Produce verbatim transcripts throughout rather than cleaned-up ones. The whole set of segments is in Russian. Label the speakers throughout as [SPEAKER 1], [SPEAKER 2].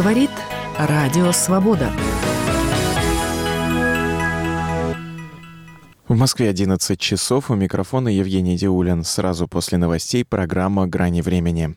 [SPEAKER 1] Говорит Радио Свобода.
[SPEAKER 2] В Москве одиннадцать часов. У микрофона Евгений Диулин. Сразу после новостей программа «Грани времени».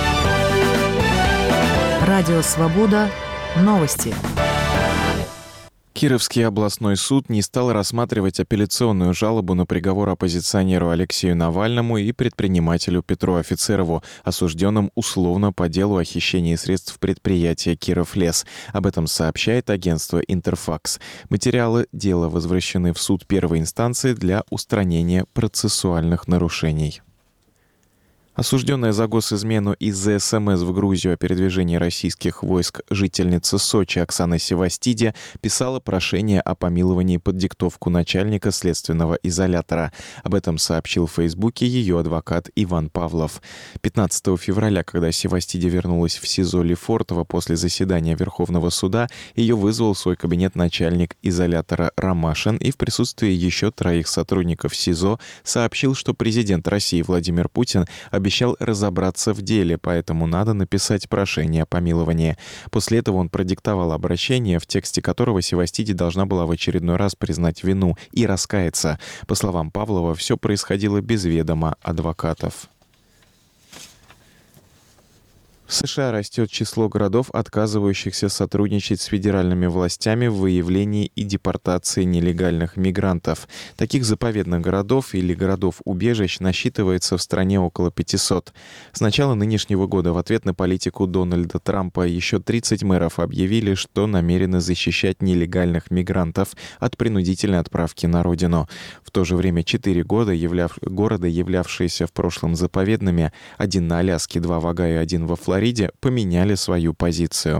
[SPEAKER 1] Радио Свобода. Новости.
[SPEAKER 2] Кировский областной суд не стал рассматривать апелляционную жалобу на приговор оппозиционеру Алексею Навальному и предпринимателю Петру Офицерову, осужденным условно по делу о хищении средств предприятия «Кировлес». Об этом сообщает агентство «Интерфакс». Материалы дела возвращены в суд первой инстанции для устранения процессуальных нарушений. Осужденная за госизмену из-за СМС в Грузию о передвижении российских войск жительница Сочи Оксана Севастиди писала прошение о помиловании под диктовку начальника следственного изолятора. Об этом сообщил в Фейсбуке ее адвокат Иван Павлов. пятнадцатого февраля, когда Севастиди вернулась в СИЗО Лефортово после заседания Верховного суда, ее вызвал в свой кабинет начальник изолятора Ромашин и в присутствии еще троих сотрудников СИЗО сообщил, что президент России Владимир Путин обещал обещал разобраться в деле, поэтому надо написать прошение о помиловании. После этого он продиктовал обращение, в тексте которого Севастиди должна была в очередной раз признать вину и раскаяться. По словам Павлова, все происходило без ведома адвокатов. В США растет число городов, отказывающихся сотрудничать с федеральными властями в выявлении и депортации нелегальных мигрантов. Таких заповедных городов или городов-убежищ насчитывается в стране около пятисот. С начала нынешнего года в ответ на политику Дональда Трампа еще тридцать мэров объявили, что намерены защищать нелегальных мигрантов от принудительной отправки на родину. В то же время четыре года являв... города, являвшиеся в прошлом заповедными, один на Аляске, два в Огайо и один во Флориде, поменяли свою позицию.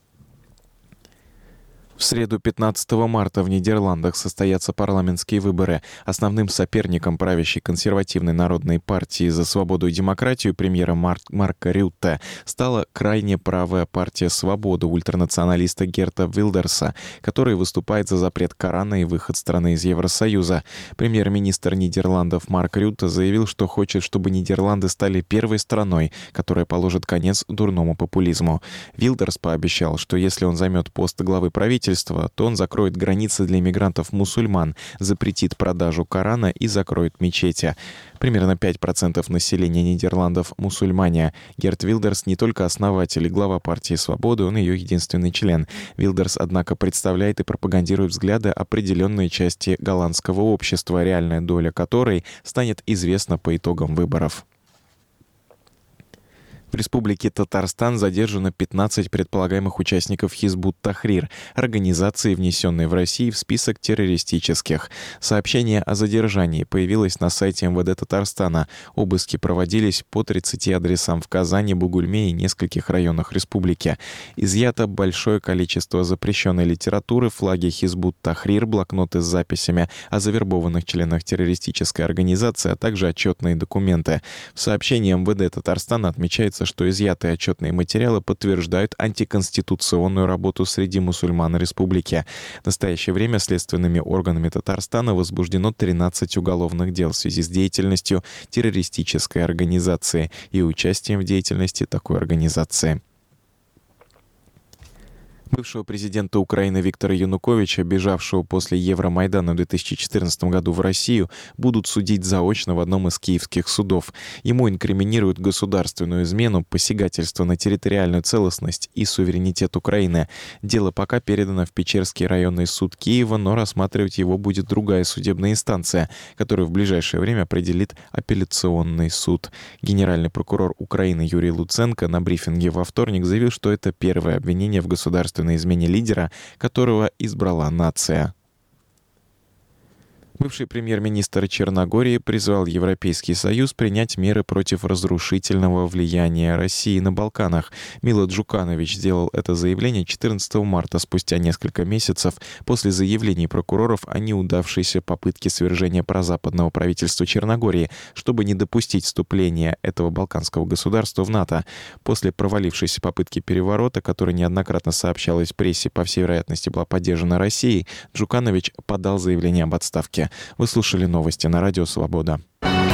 [SPEAKER 2] В среду пятнадцатого марта в Нидерландах состоятся парламентские выборы. Основным соперником правящей консервативной народной партии «За свободу и демократию» премьера Мар- Марка Рютте стала крайне правая партия «Свобода» ультранационалиста Герта Вилдерса, который выступает за запрет Корана и выход страны из Евросоюза. Премьер-министр Нидерландов Марк Рютте заявил, что хочет, чтобы Нидерланды стали первой страной, которая положит конец дурному популизму. Вилдерс пообещал, что если он займет пост главы правительства, то он закроет границы для мигрантов-мусульман, запретит продажу Корана и закроет мечети. Примерно пять процентов населения Нидерландов – мусульмане. Герт Вилдерс не только основатель и глава партии «Свободы», он ее единственный член. Вилдерс, однако, представляет и пропагандирует взгляды определенной части голландского общества, реальная доля которой станет известна по итогам выборов. В Республике Татарстан задержано пятнадцать предполагаемых участников Хизбут-Тахрир, организации, внесенной в Россию в список террористических. Сообщение о задержании появилось на сайте эм вэ дэ Татарстана. Обыски проводились по тридцати адресам в Казани, Бугульме и нескольких районах республики. Изъято большое количество запрещенной литературы, флаги Хизбут-Тахрир, блокноты с записями о завербованных членах террористической организации, а также отчетные документы. В сообщении эм вэ дэ Татарстана отмечается, что изъятые отчетные материалы подтверждают антиконституционную работу среди мусульман республики. В настоящее время следственными органами Татарстана возбуждено тринадцать уголовных дел в связи с деятельностью террористической организации и участием в деятельности такой организации. Бывшего президента Украины Виктора Януковича, бежавшего после Евромайдана в две тысячи четырнадцатом году в Россию, будут судить заочно в одном из киевских судов. Ему инкриминируют государственную измену, посягательство на территориальную целостность и суверенитет Украины. Дело пока передано в Печерский районный суд Киева, но рассматривать его будет другая судебная инстанция, которая в ближайшее время определит апелляционный суд. Генеральный прокурор Украины Юрий Луценко на брифинге во вторник заявил, что это первое обвинение в государственной на измене лидера, которого избрала нация. Бывший премьер-министр Черногории призвал Европейский Союз принять меры против разрушительного влияния России на Балканах. Мило Джуканович сделал это заявление четырнадцатого марта, спустя несколько месяцев после заявлений прокуроров о неудавшейся попытке свержения прозападного правительства Черногории, чтобы не допустить вступления этого балканского государства в НАТО. После провалившейся попытки переворота, которая неоднократно сообщалась в прессе, по всей вероятности была поддержана Россией, Джуканович подал заявление об отставке. Вы слушали новости на Радио Свобода.